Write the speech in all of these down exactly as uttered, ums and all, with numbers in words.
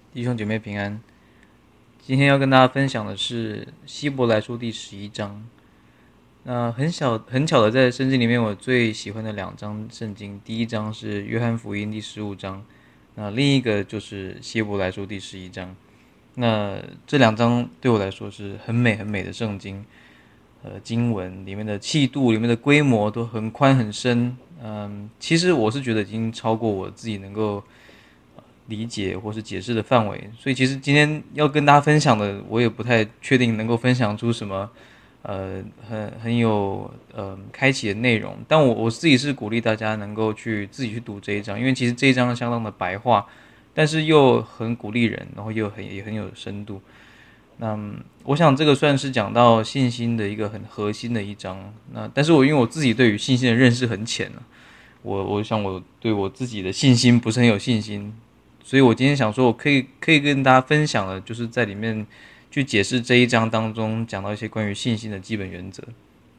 弟兄姐妹平安。今天要跟大家分享的是希伯来书第十一章。那很小很巧的，在圣经里面我最喜欢的两章圣经，第一章是约翰福音第十五章，那另一个就是希伯来书第十一章。那这两章对我来说是很美很美的圣经，呃，经文里面的气度、里面的规模都很宽很深。嗯，其实我是觉得已经超过我自己能够理解或是解释的范围，所以其实今天要跟大家分享的，我也不太确定能够分享出什么，呃，很很有呃开启的内容。但我我自己是鼓励大家能够去自己去读这一章，因为其实这一章相当的白话，但是又很鼓励人，然后又很也很有深度。那我想这个算是讲到信心的一个很核心的一章。那但是我因为我自己对于信心的认识很浅啊，我我想我对我自己的信心不是很有信心。所以我今天想说，我可以可以跟大家分享的，就是在里面去解释这一章当中讲到一些关于信心的基本原则。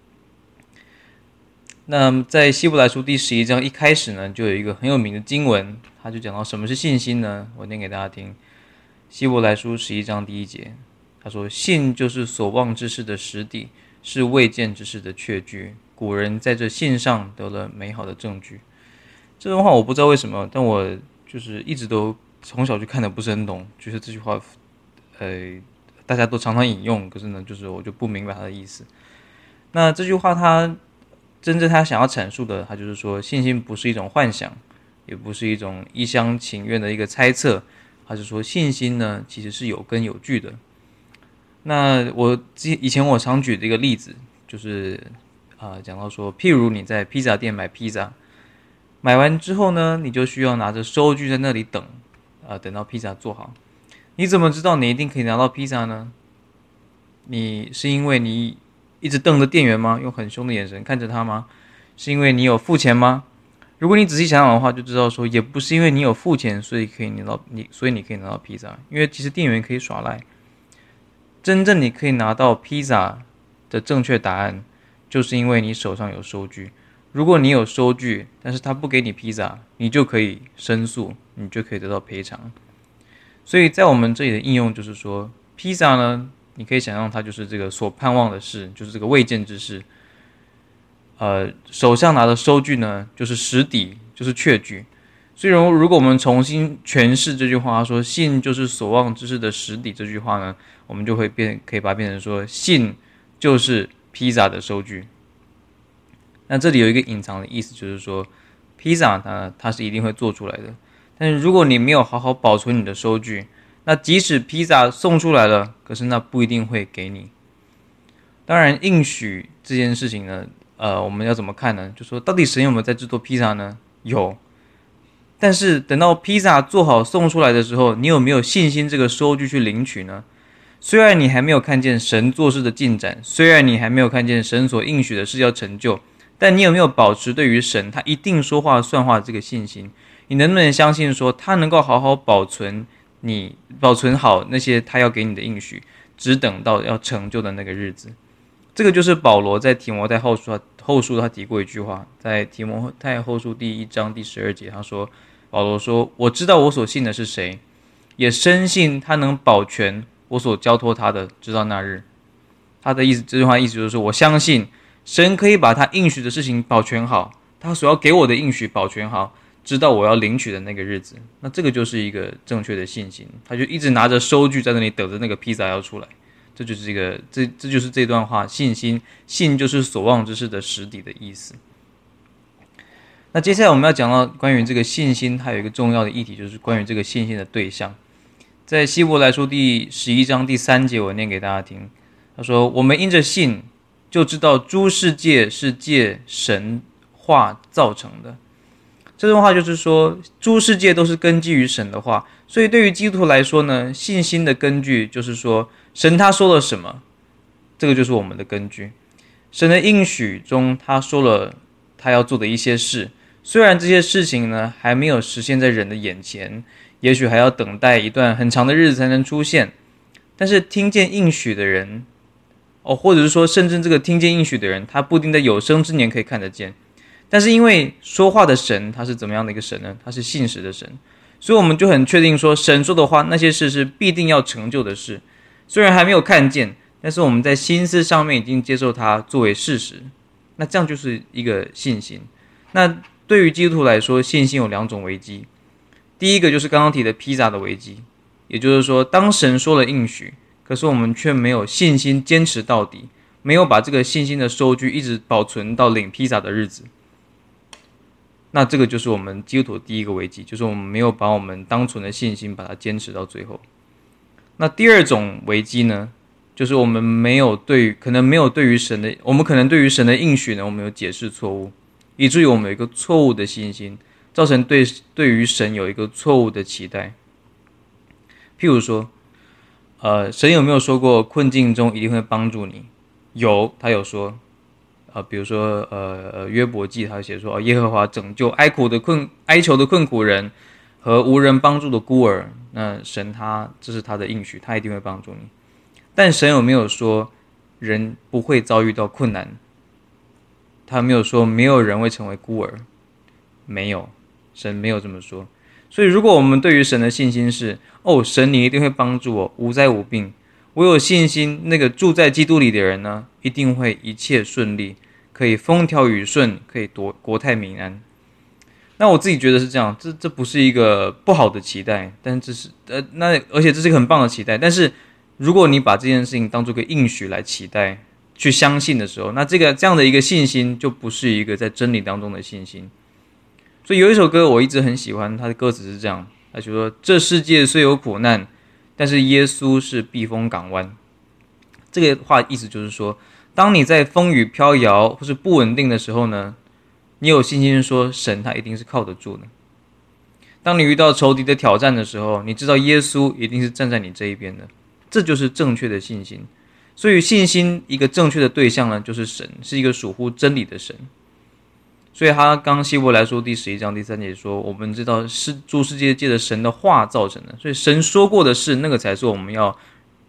那在希伯来书第十一章一开始呢，就有一个很有名的经文，他就讲到什么是信心呢？我念给大家听。希伯来书十一章第一节，他说：“信就是所望之事的实底，是未见之事的确据。古人在这信上得了美好的证据。”这段话我不知道为什么，但我就是一直都从小就看得不是很懂，就是这句话，呃，大家都常常引用，可是呢，就是我就不明白它的意思。那这句话它真正他想要阐述的，他就是说，信心不是一种幻想，也不是一种一厢情愿的一个猜测，他是说信心呢其实是有根有据的。那我以前我常举的一个例子，就是啊、呃，讲到说，譬如你在披萨店买披萨。买完之后呢，你就需要拿着收据在那里等，呃，等到披萨做好。你怎么知道你一定可以拿到披萨呢？你是因为你一直瞪着店员吗？用很凶的眼神看着他吗？是因为你有付钱吗？如果你仔细想想的话，就知道说，也不是因为你有付钱，所以可以拿到你，所以你可以拿到披萨。因为其实店员可以耍赖。真正你可以拿到披萨的正确答案，就是因为你手上有收据。如果你有收据，但是他不给你披萨，你就可以申诉，你就可以得到赔偿。所以在我们这里的应用就是说，披萨呢，你可以想象它就是这个所盼望的事，就是这个未见之事。呃，手上拿的收据呢，就是实底，就是确据。所以如果我们重新诠释这句话，说信就是所望之事的实底这句话呢，我们就会变，可以把它变成说，信就是披萨的收据。那这里有一个隐藏的意思，就是说，披萨它它是一定会做出来的，但是如果你没有好好保存你的收据，那即使披萨送出来了，可是那不一定会给你。当然，应许这件事情呢，呃，我们要怎么看呢？就说到底神有没有在制作披萨呢？有，但是等到披萨做好送出来的时候，你有没有信心这个收据去领取呢？虽然你还没有看见神做事的进展，虽然你还没有看见神所应许的事要成就。但你有没有保持对于神他一定说话算话这个信心？你能不能相信说他能够好好保存你保存好那些他要给你的应许，只等到要成就的那个日子？这个就是保罗在提摩太后书后书他提过一句话，在提摩太后书第一章第十二节，他说：“保罗说，我知道我所信的是谁，也深信他能保全我所交托他的，直到那日。”他的意思，这句话的意思就是说，我相信。神可以把他应许的事情保全好，他所要给我的应许保全好，直到我要领取的那个日子。那这个就是一个正确的信心，他就一直拿着收据在那里等着那个披萨要出来。这就是这个，这这就是这段话，信心，信就是所望之事的实底的意思。那接下来我们要讲到关于这个信心，它有一个重要的议题，就是关于这个信心的对象。在希伯来书第十一章第三节，我念给大家听。他说：“我们因着信。”就知道诸世界是借神话造成的。这段话就是说，诸世界都是根基于神的话，所以对于基督徒来说呢，信心的根据就是说，神他说了什么，这个就是我们的根据。神的应许中，他说了他要做的一些事，虽然这些事情呢还没有实现在人的眼前，也许还要等待一段很长的日子才能出现，但是听见应许的人。哦，或者是说，甚至这个听见应许的人，他不一定在有生之年可以看得见，但是因为说话的神，他是怎么样的一个神呢？他是信实的神， 所以我们就很确定说，神说的话那些事是必定要成就的事，虽然还没有看见，但是我们在心思上面已经接受它作为事实。那这样就是一个信心。那对于基督徒来说，信心有两种危机。第一个就是刚刚提的披萨的危机，也就是说，当神说了应许，可是我们却没有信心坚持到底，没有把这个信心的收据一直保存到领披萨的日子。那这个就是我们基督徒的第一个危机，就是我们没有把我们当存的信心把它坚持到最后。那第二种危机呢，就是我们没有对于可能没有对于神的，我们可能对于神的应许呢，我们有解释错误，以至于我们有一个错误的信心，造成对对于神有一个错误的期待。譬如说，呃，神有没有说过困境中一定会帮助你？有，他有说，呃，比如说，呃，呃约伯记他写说，哦，耶和华拯救哀苦的困哀求的困苦人和无人帮助的孤儿。那神他这是他的应许，他一定会帮助你。但神有没有说人不会遭遇到困难？他没有说没有人会成为孤儿，没有，神没有这么说。所以如果我们对于神的信心是，哦，神你一定会帮助我，无灾无病，我有信心那个住在基督里的人呢，一定会一切顺利，可以风调雨顺，可以国国泰民安。那我自己觉得是这样，这这不是一个不好的期待，但这是呃，那而且这是一个很棒的期待。但是如果你把这件事情当作个应许来期待、去相信的时候，那这个这样的一个信心就不是一个在真理当中的信心。所以有一首歌我一直很喜欢，它的歌词是这样，他就说：这世界虽有苦难，但是耶稣是避风港湾。这个话意思就是说，当你在风雨飘摇或是不稳定的时候呢，你有信心说神他一定是靠得住的。当你遇到仇敌的挑战的时候，你知道耶稣一定是站在你这一边的，这就是正确的信心。所以信心一个正确的对象呢，就是神，是一个属乎真理的神。所以他刚希伯来书第十一章第三节说，我们知道是诸世界界的神的话造成的，所以神说过的事，那个才是我们要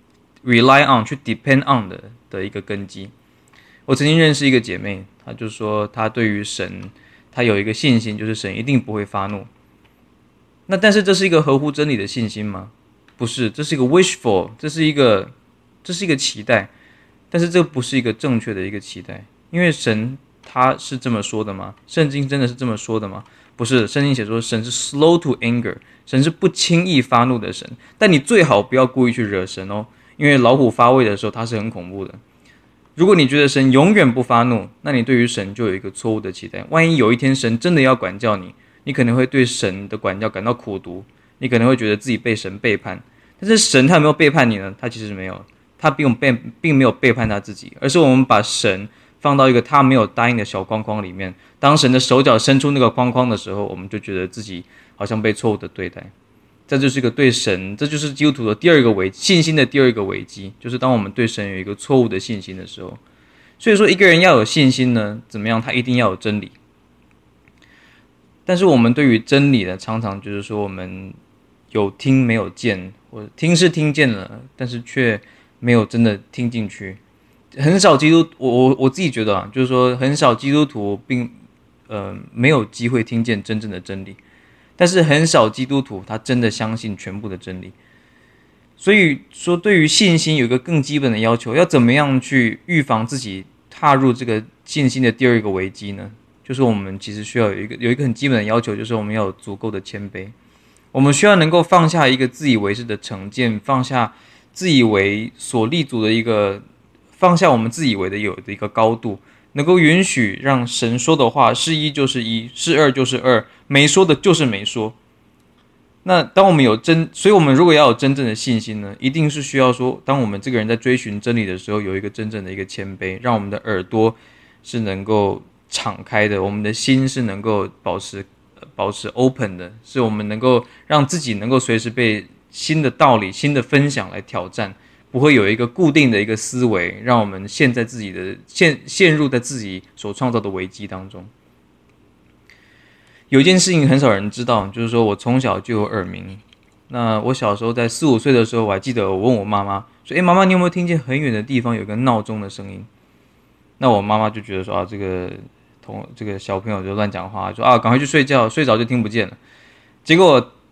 rely on 去 depend on 的的一个根基。我曾经认识一个姐妹，她就说她对于神她有一个信心，就是神一定不会发怒。那但是这是一个合乎真理的信心吗？不是，这是一个 wishful， 这是一个这是一个期待，但是这不是一个正确的一个期待，因为神他是这么说的吗？圣经真的是这么说的吗？不是，圣经写说神是 slow to anger， 神是不轻易发怒的神，但你最好不要故意去惹神哦，因为老虎发威的时候它是很恐怖的。如果你觉得神永远不发怒，那你对于神就有一个错误的期待。万一有一天神真的要管教你，你可能会对神的管教感到苦毒，你可能会觉得自己被神背叛。但是神他有没有背叛你呢？他其实没有，他并并没有背叛他自己，而是我们把神放到一个他没有答应的小框框里面。当神的手脚伸出那个框框的时候，我们就觉得自己好像被错误的对待。这就是一个对神，这就是基督徒的第二个危信心的第二个危机，就是当我们对神有一个错误的信心的时候。所以说，一个人要有信心呢，怎么样？他一定要有真理。但是我们对于真理呢，常常就是说，我们有听没有见，或者听是听见了，但是却没有真的听进去。很少基督，我我我自己觉得啊，就是说，很少基督徒并呃没有机会听见真正的真理。但是很少基督徒他真的相信全部的真理。所以说，对于信心有一个更基本的要求，要怎么样去预防自己踏入这个信心的第二个危机呢？就是我们其实需要有一个有一个很基本的要求，就是我们要有足够的谦卑。我们需要能够放下一个自以为是的成见，放下自以为所立足的一个，放下我们自以为的有的一个高度，能够允许让神说的话是一就是一，是二就是二，没说的就是没说。那当我们有真，所以我们如果要有真正的信心呢，一定是需要说，当我们这个人在追寻真理的时候，有一个真正的一个谦卑，让我们的耳朵是能够敞开的，我们的心是能够保持保持 open 的，是我们能够让自己能够随时被新的道理、新的分享来挑战，不会有一个固定的一个思维，让我们陷在自己的陷陷入在自己所创造的危机当中。有一件事情很少人知道，就是说我从小就有耳鸣。那我小时候在四五岁的时候，我还记得我问我妈妈说：“诶，妈妈，你有没有听见很远的地方有个闹钟的声音？”那我妈妈就觉得说啊，这个同这个小朋友就乱讲话，说啊，赶快去睡觉，睡着就听不见了。结果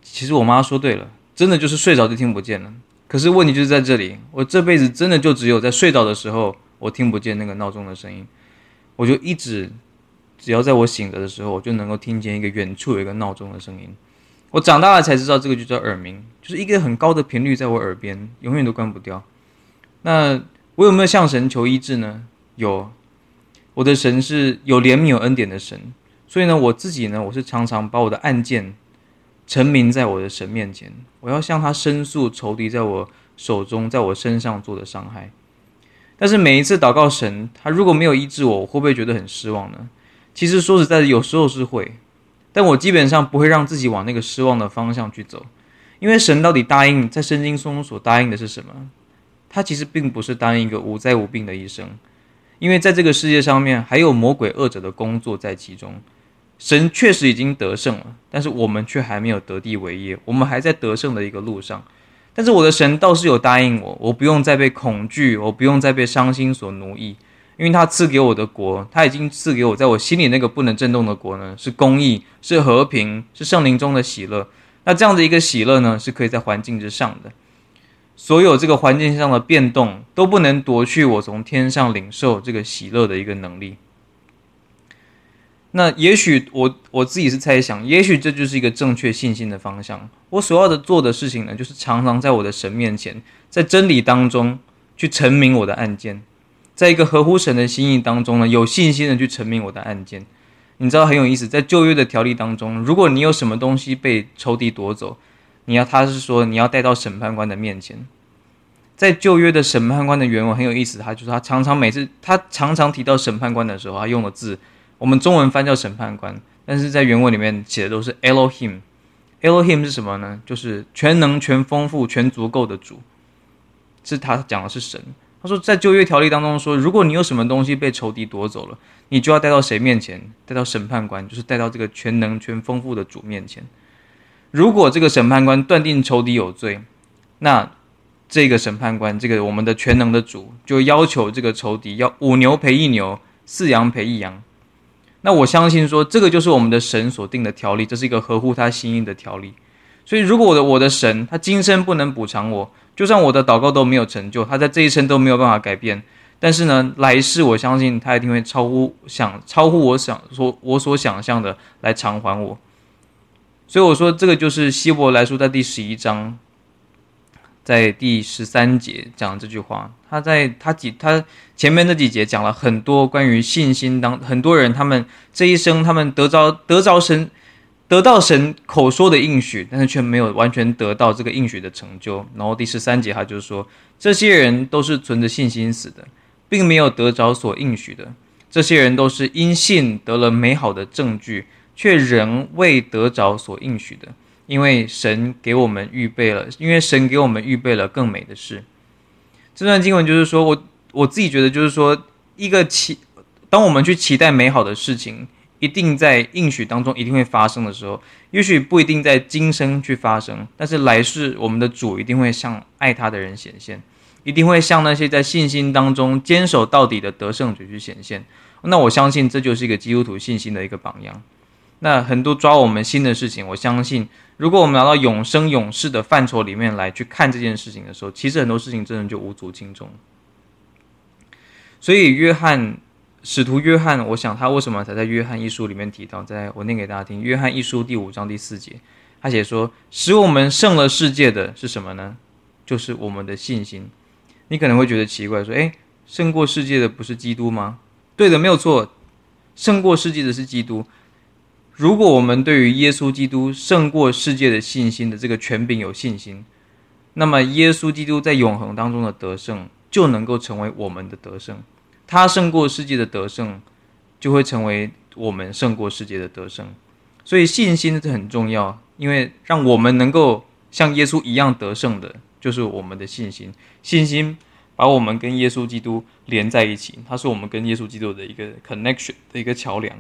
其实我妈说对了，真的就是睡着就听不见了。可是问题就是在这里，我这辈子真的就只有在睡着的时候，我听不见那个闹钟的声音，我就一直只要在我醒着的时候，我就能够听见一个远处有一个闹钟的声音。我长大了才知道，这个就叫耳鸣，就是一个很高的频率在我耳边，永远都关不掉。那我有没有向神求医治呢？有，我的神是有怜悯有恩典的神，所以呢，我自己呢，我是常常把我的案件陈明在我的神面前，我要向他申诉仇敌在我手中在我身上做的伤害。但是每一次祷告神，他如果没有医治我，我会不会觉得很失望呢？其实说实在的，有时候是会，但我基本上不会让自己往那个失望的方向去走，因为神到底答应在圣经中所答应的是什么？他其实并不是答应一个无灾无病的一生，因为在这个世界上面还有魔鬼恶者的工作在其中。神确实已经得胜了，但是我们却还没有得地为业，我们还在得胜的一个路上。但是我的神倒是有答应我，我不用再被恐惧，我不用再被伤心所奴役，因为他赐给我的国，他已经赐给我在我心里那个不能震动的国呢，是公义，是和平，是圣灵中的喜乐。那这样的一个喜乐呢，是可以在环境之上的。所有这个环境上的变动都不能夺去我从天上领受这个喜乐的一个能力。那也许我我自己是猜想，也许这就是一个正确信心的方向。我所要的做的事情呢，就是常常在我的神面前，在真理当中去陈明我的案件，在一个合乎神的心意当中呢，有信心的去陈明我的案件。你知道很有意思，在旧约的条例当中，如果你有什么东西被仇敌夺走，你要他是说你要带到审判官的面前。在旧约的审判官的原文很有意思，他就是他常常每次他常常提到审判官的时候，他用的字我们中文翻叫审判官，但是在原文里面写的都是 Elohim。Elohim 是什么呢？就是全能、全丰富、全足够的主，是他讲的是神。他说在旧约条例当中说，如果你有什么东西被仇敌夺走了，你就要带到谁面前？带到审判官，就是带到这个全能、全丰富的主面前。如果这个审判官断定仇敌有罪，那这个审判官，这个我们的全能的主，就要求这个仇敌要五牛赔一牛，四羊赔一羊。那我相信说，这个就是我们的神所定的条例，这是一个合乎他心意的条例。所以如果我的我的神他今生不能补偿我，就算我的祷告都没有成就，他在这一生都没有办法改变，但是呢，来世我相信他一定会超乎想超乎我想说我所想象的来偿还我。所以我说这个就是希伯来书在第十一章在第十三节讲的这句话。他在他几他前面那几节讲了很多关于信心，当很多人他们这一生他们得着得着神得到神口说的应许，但是却没有完全得到这个应许的成就。然后第十三节他就说，这些人都是存着信心死的，并没有得着所应许的。这些人都是因信得了美好的证据，却仍未得着所应许的，因为神给我们预备了，因为神给我们预备了更美的事。这段经文就是说，我我自己觉得就是说，一个期，当我们去期待美好的事情，一定在应许当中一定会发生的时候，也许不一定在今生去发生，但是来世我们的主一定会向爱他的人显现，一定会向那些在信心当中坚守到底的得胜者去显现。那我相信这就是一个基督徒信心的一个榜样。那很多抓我们心的事情，我相信如果我们拿到永生永世的范畴里面来去看这件事情的时候，其实很多事情真的就无足轻重。所以约翰使徒约翰，我想他为什么才在约翰一书里面提到，在我念给大家听，约翰一书第五章第四节，他写说，使我们胜了世界的是什么呢？就是我们的信心。你可能会觉得奇怪，说诶，胜过世界的不是基督吗？对的，没有错，胜过世界的是基督。如果我们对于耶稣基督胜过世界的信心的这个权柄有信心，那么耶稣基督在永恒当中的得胜就能够成为我们的得胜，他胜过世界的得胜就会成为我们胜过世界的得胜。所以信心是很重要，因为让我们能够像耶稣一样得胜的就是我们的信心。信心把我们跟耶稣基督连在一起，它是我们跟耶稣基督的一个 connection 的一个桥梁。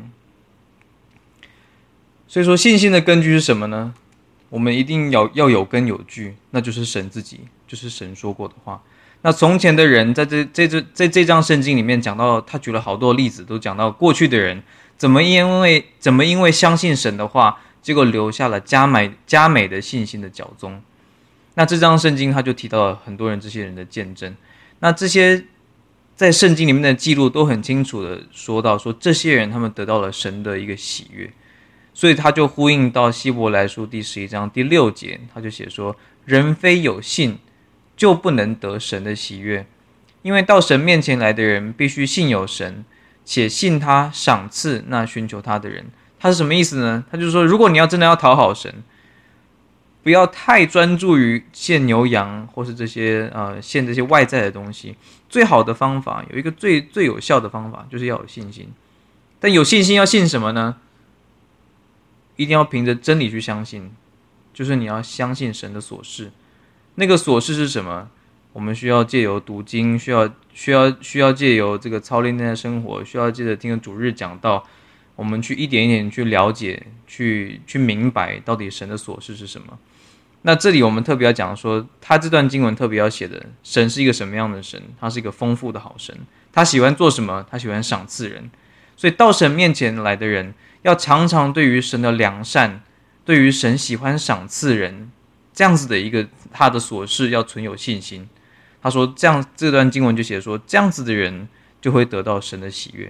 所以说信心的根据是什么呢？我们一定要要有根有据，那就是神自己，就是神说过的话。那从前的人在这这这在这章圣经里面讲到，他举了好多例子，都讲到过去的人怎么因为怎么因为相信神的话， 结果留下了佳美佳美的信心的脚踪。那这章圣经他就提到了很多人这些人的见证，那这些在圣经里面的记录都很清楚的说到说这些人他们得到了神的一个喜悦，所以他就呼应到希伯来书第十一章第六节，他就写说，人非有信就不能得神的喜悦，因为到神面前来的人必须信有神，且信他赏赐那寻求他的人。他是什么意思呢？他就是说，如果你要真的要讨好神，不要太专注于献牛羊或是这些呃献这些外在的东西。最好的方法有一个最最有效的方法，就是要有信心。但有信心要信什么呢？一定要凭着真理去相信，就是你要相信神的所示。那个所示是什么？我们需要借由读经，需要需要需要借由这个操练内在生活，需要借着听主日讲道，我们去一点一点去了解，去去明白到底神的所示是什么。那这里我们特别要讲说，他这段经文特别要写的，神是一个什么样的神？他是一个丰富的好神，他喜欢做什么？他喜欢赏赐人。所以到神面前来的人，要常常对于神的良善，对于神喜欢赏赐人这样子的一个他的所示要存有信心。他说这样，这段经文就写说，这样子的人就会得到神的喜悦。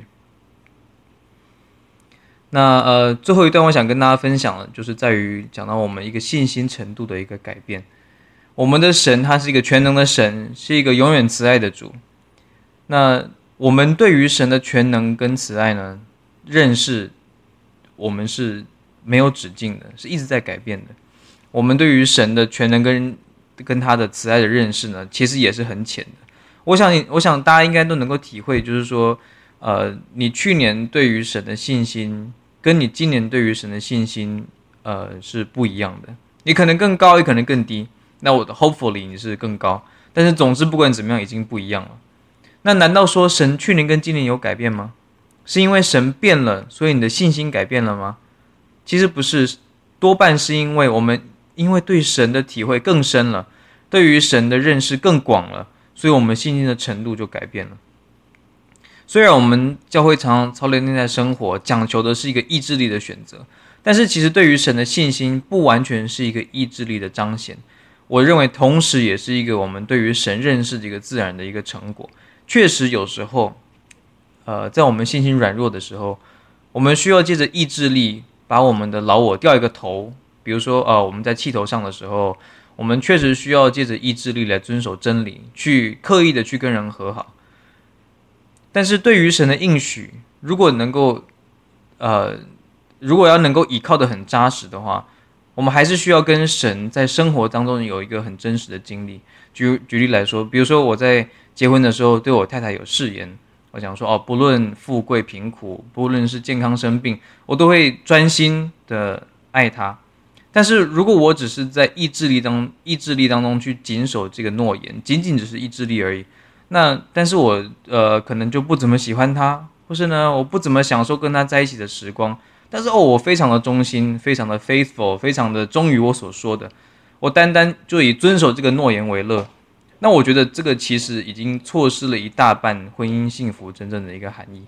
那呃，最后一段我想跟大家分享的，就是在于讲到我们一个信心程度的一个改变。我们的神他是一个全能的神，是一个永远慈爱的主。那我们对于神的全能跟慈爱呢，认识我们是没有止境的，是一直在改变的。我们对于神的全能跟跟他的慈爱的认识呢，其实也是很浅的。我想，我想大家应该都能够体会，就是说，呃，你去年对于神的信心，跟你今年对于神的信心，呃，是不一样的。你可能更高，也可能更低。那我的 hopefully 你是更高，但是总之不管怎么样，已经不一样了。那难道说神去年跟今年有改变吗？是因为神变了，所以你的信心改变了吗？其实不是，多半是因为我们因为对神的体会更深了，对于神的认识更广了，所以我们信心的程度就改变了。虽然我们教会常常操练内在生活，讲求的是一个意志力的选择，但是其实对于神的信心不完全是一个意志力的彰显，我认为同时也是一个我们对于神认识的一个自然的一个成果。确实有时候呃，在我们信心软弱的时候，我们需要借着意志力把我们的老我掉一个头。比如说呃，我们在气头上的时候，我们确实需要借着意志力来遵守真理，去刻意的去跟人和好。但是对于神的应许，如果能够呃，如果要能够倚靠的很扎实的话，我们还是需要跟神在生活当中有一个很真实的经历。举举例来说，比如说我在结婚的时候对我太太有誓言，我想说哦，不论富贵贫苦，不论是健康生病，我都会专心的爱她。但是如果我只是在意志力当意志力当中去谨守这个诺言，仅仅只是意志力而已，那但是我呃可能就不怎么喜欢她，或是呢我不怎么享受跟她在一起的时光。但是哦，我非常的忠心，非常的 faithful， 非常的忠于我所说的，我单单就以遵守这个诺言为乐。那我觉得这个其实已经错失了一大半婚姻幸福真正的一个含义。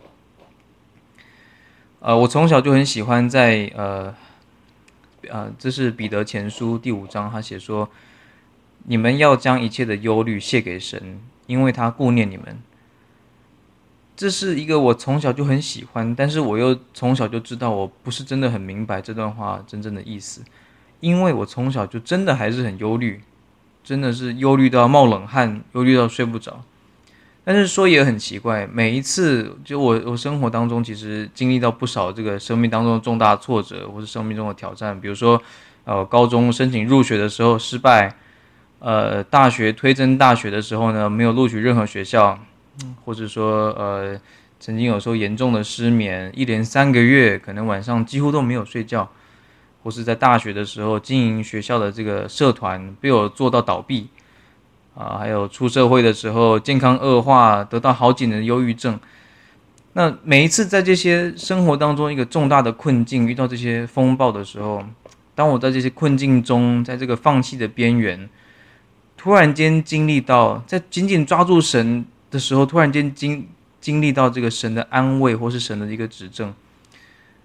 呃，我从小就很喜欢在呃呃，这是彼得前书第五章，他写说，你们要将一切的忧虑卸给神，因为他顾念你们。这是一个我从小就很喜欢，但是我又从小就知道我不是真的很明白这段话真正的意思，因为我从小就真的还是很忧虑，真的是忧虑到冒冷汗，忧虑到睡不着。但是说也很奇怪，每一次就我我生活当中其实经历到不少这个生命当中的重大挫折，或是生命中的挑战，比如说呃高中申请入学的时候失败，呃大学推甄大学的时候呢没有录取任何学校。或者说呃，曾经有时候严重的失眠，一连三个月，可能晚上几乎都没有睡觉，或是在大学的时候经营学校的这个社团被我做到倒闭，啊，还有出社会的时候健康恶化，得到好几年的忧郁症。那每一次在这些生活当中一个重大的困境，遇到这些风暴的时候，当我在这些困境中，在这个放弃的边缘，突然间经历到，在紧紧抓住神的时候，突然间经经历到这个神的安慰，或是神的一个指正，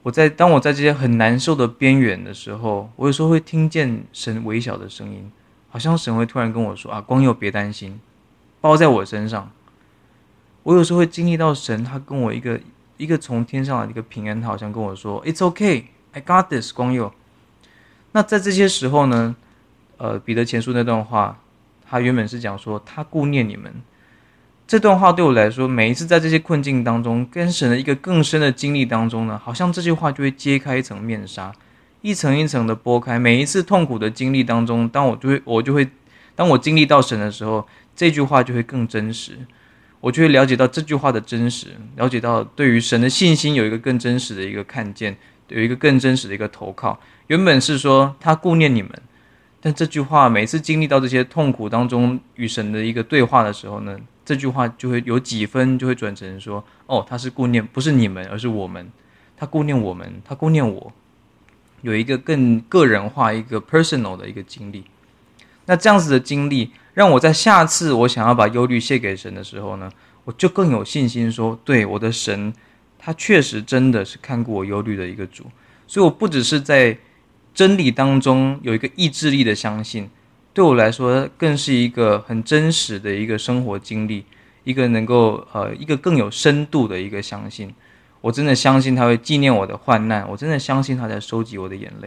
我在当我在这些很难受的边缘的时候，我有时候会听见神微小的声音，好像神会突然跟我说啊，光佑别担心，包在我身上。我有时候会经历到神，他跟我一个一个从天上的一个平安，他好像跟我说 It's okay, I got this， 光佑。那在这些时候呢，呃，彼得前书那段话，他原本是讲说他顾念你们。这段话对我来说，每一次在这些困境当中，跟神的一个更深的经历当中呢，好像这句话就会揭开一层面纱，一层一层的剥开。每一次痛苦的经历当中，当我就会我就会当我经历到神的时候，这句话就会更真实。我就会了解到这句话的真实，了解到对于神的信心有一个更真实的一个看见，有一个更真实的一个投靠。原本是说他顾念你们，但这句话每次经历到这些痛苦当中与神的一个对话的时候呢，这句话就会有几分就会转成说，哦，他是顾念，不是你们，而是我们。他顾念我们，他顾念我，有一个更个人化、一个 personal 的一个经历。那这样子的经历，让我在下次我想要把忧虑卸给神的时候呢，我就更有信心说，对，我的神，他确实真的是看顾我忧虑的一个主。所以我不只是在真理当中有一个意志力的相信，对我来说更是一个很真实的一个生活经历，一个能够呃一个更有深度的一个相信。我真的相信他会纪念我的患难，我真的相信他在收集我的眼泪。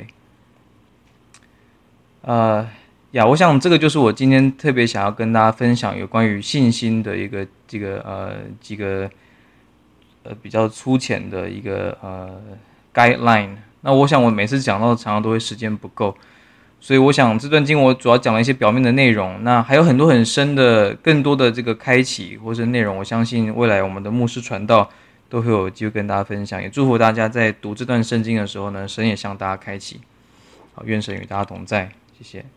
呃呀，我想这个就是我今天特别想要跟大家分享有关于信心的一个这个呃几个呃比较粗浅的一个呃 guideline。那我想我每次讲到常常都会时间不够，所以我想这段经我主要讲了一些表面的内容，那还有很多很深的更多的这个开启或者内容，我相信未来我们的牧师传道都会有机会跟大家分享，也祝福大家在读这段圣经的时候呢，神也向大家开启。好，愿神与大家同在，谢谢。